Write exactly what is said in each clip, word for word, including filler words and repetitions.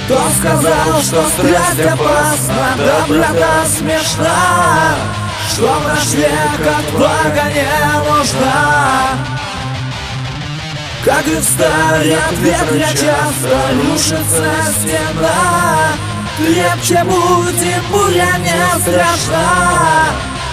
Кто сказал, что страсть опасна, доброта смешна, что в наш век отвага не нужна? Как и в старе от ветра часто рушится стена, крепче будь, и буря не страшна.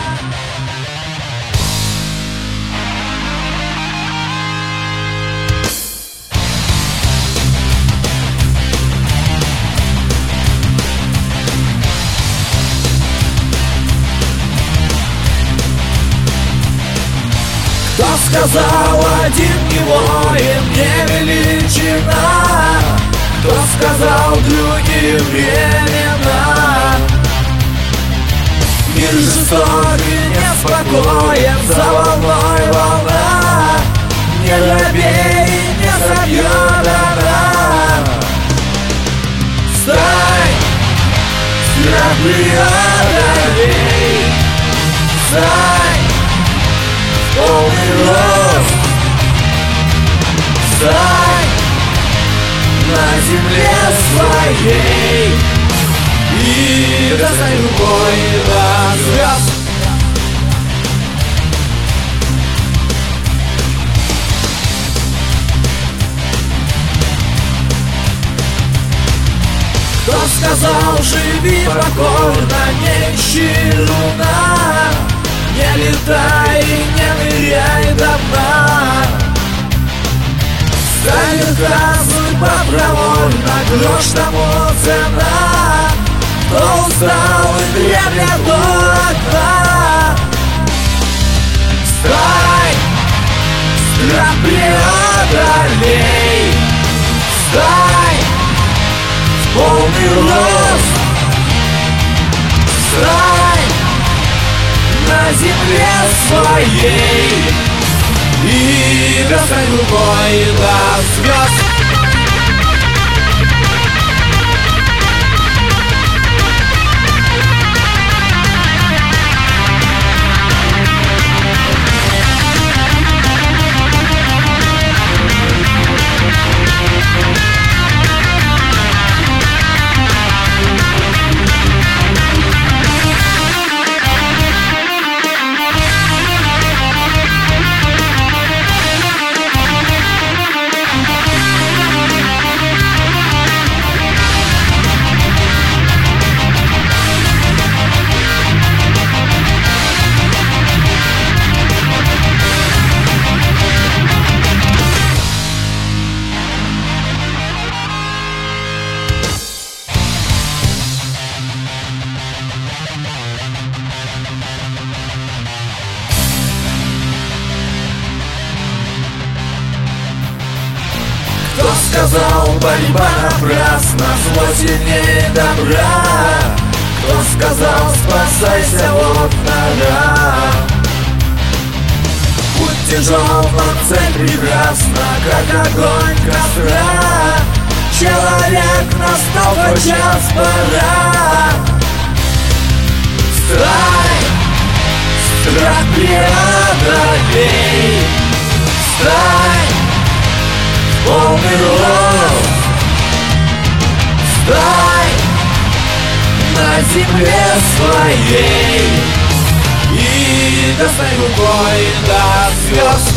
Кто сказал, один не воин, не величина? Кто сказал, другие времена? Мир жесток и неспокоен, за волной волна. Не робей, не собьет она. Встань, страх преодолей. Встань, полный рост. Встань на земле своей и достань рукой до звезд. Кто сказал, живи покорно, не ищи луна, не летай и не ныряй до дна. Станет судьба проворна, грош тому цена. Кто устал и дремлет до окна? Встань, страх преодолей. Встань, в полный рост. Встань на земле своей и достань рукой до звезд. Кто сказал, борьба напрасна, зло сильнее добра? Кто сказал, спасайся, вот нора? Путь тяжел, но цель прекрасна, как огонь костра. Человек, настал твой час, пора. Встань, страх преодолей. Встань, полный рост. Встань на земле своей и достань рукой до звезд.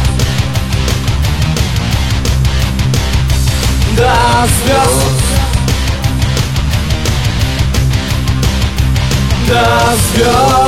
До звезд. До звезд.